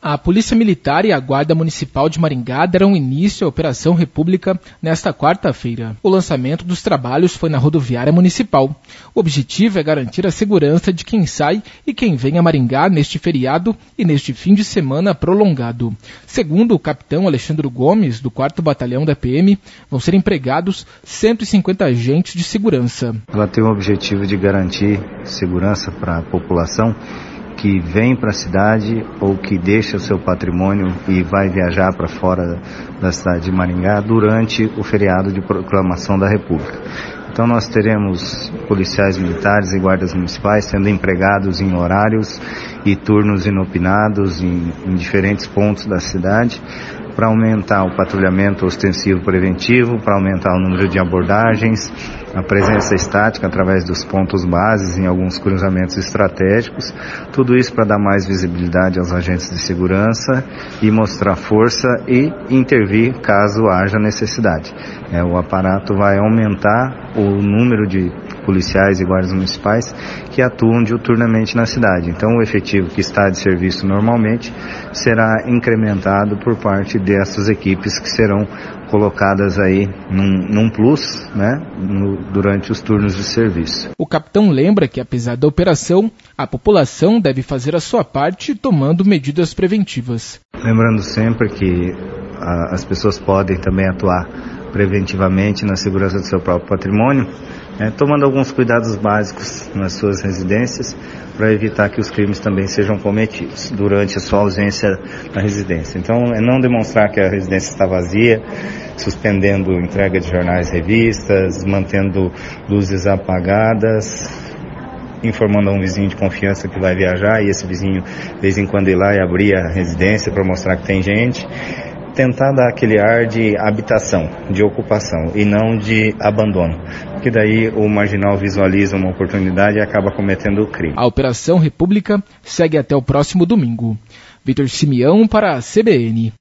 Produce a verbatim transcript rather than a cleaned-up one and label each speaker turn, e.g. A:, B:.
A: A Polícia Militar e a Guarda Municipal de Maringá deram início à Operação República nesta quarta-feira. O lançamento dos trabalhos foi na rodoviária municipal. O objetivo é garantir a segurança de quem sai e quem vem a Maringá neste feriado e neste fim de semana prolongado. Segundo o capitão Alexandre Gomes, do quarto Batalhão da P M, vão ser empregados cento e cinquenta agentes de segurança.
B: Ela tem o objetivo de garantir segurança para a população que vem para a cidade ou que deixa o seu patrimônio e vai viajar para fora da cidade de Maringá durante o feriado de proclamação da República. Então nós teremos policiais militares e guardas municipais sendo empregados em horários e turnos inopinados em, em diferentes pontos da cidade, para aumentar o patrulhamento ostensivo preventivo, para aumentar o número de abordagens, a presença estática através dos pontos bases em alguns cruzamentos estratégicos, tudo isso para dar mais visibilidade aos agentes de segurança e mostrar força e intervir caso haja necessidade. É, o aparato vai aumentar o número de policiais e guardas municipais que atuam diuturnamente na cidade. Então o efetivo que está de serviço normalmente será incrementado por parte dessas equipes que serão colocadas aí num, num plus, né, no, durante os turnos de serviço.
A: O capitão lembra que, apesar da operação, a população deve fazer a sua parte tomando medidas preventivas.
B: Lembrando sempre que a, as pessoas podem também atuar preventivamente na segurança do seu próprio patrimônio, né, tomando alguns cuidados básicos nas suas residências para evitar que os crimes também sejam cometidos durante a sua ausência na residência. Então, é não demonstrar que a residência está vazia, suspendendo entrega de jornais e revistas, mantendo luzes apagadas, informando a um vizinho de confiança que vai viajar e esse vizinho, de vez em quando, ir lá e abrir a residência para mostrar que tem gente. Tentar dar aquele ar de habitação, de ocupação e não de abandono, porque daí o marginal visualiza uma oportunidade e acaba cometendo o crime.
A: A Operação República segue até o próximo domingo. Vitor Simeão para a C B N.